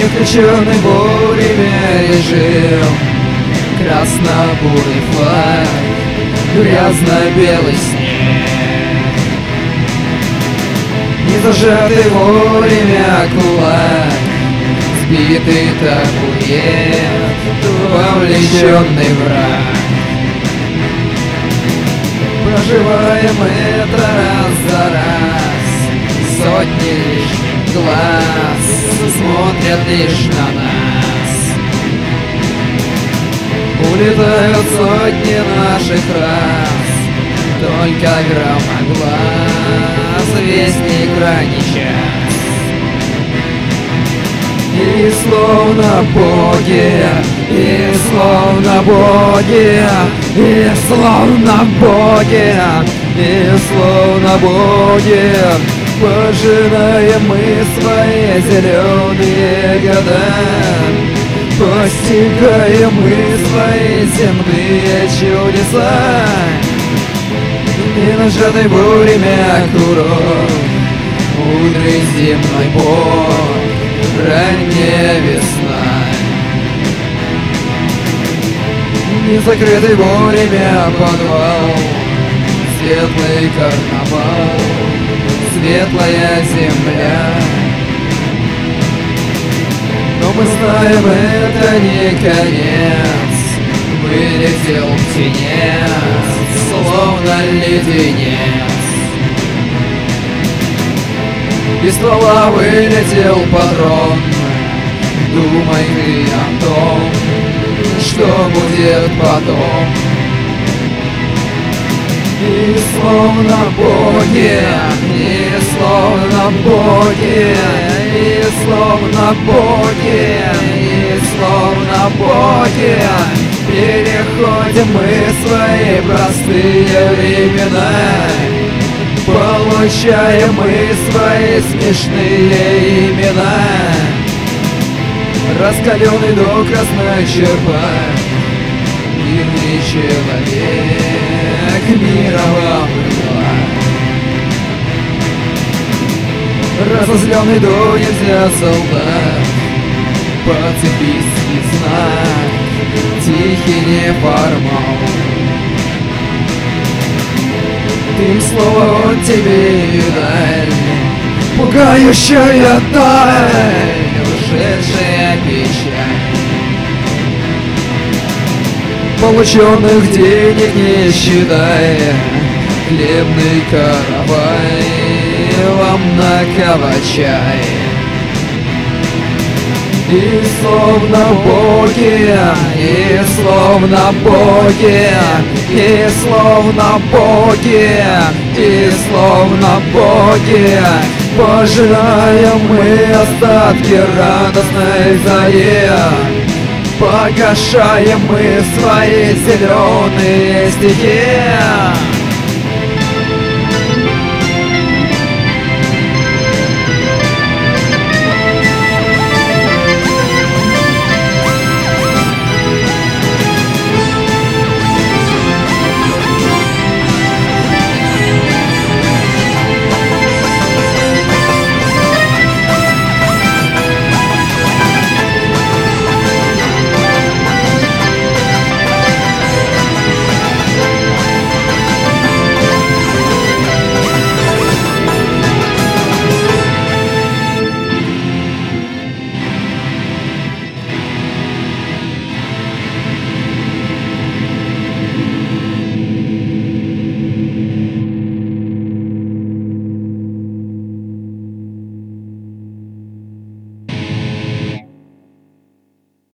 Отключенный бурями режим, красно-бурый флаг, грязно-белый снег, не зажатый вовремя кулак, сбитый табурет, вовлеченный враг. Проживаем это раз за раз, сотни лишних глаз смотрят лишь на нас. Улетают сотни наших раз, только громоглас, вестник ранний час. И словно боги, и словно боги, и словно боги, и словно боги, пожинаем мы свои зеленые года, постигаем мы свои земные чудеса. И нажатый бурями курок, мудрый земной бог, ранняя весна. Не закрытый бурями подвал, светлый карнавал, светлая земля. Но мы знаем, это не конец, вылетел птенец, словно леденец. Из ствола вылетел патрон, думай ты о том, что будет потом. И словно боги, и словно боги, и словно боги, и словно боги, переходим мы свои простые времена, получаем мы свои смешные имена. Раскаленный до красной черпак, мирный человек мира вам была. Разозленный до нельзя солдат, пацифистский знак, тихий неформал. Ты слово он тебе и даль, пугающая даль, ушедшая печаль. Полученных денег не считая, хлебный каравай вам наколочай. И словно боги, и словно боги, и словно боги, и словно боги, пожираем мы остатки радостной зари, погашаем мы свои зеленые стихи.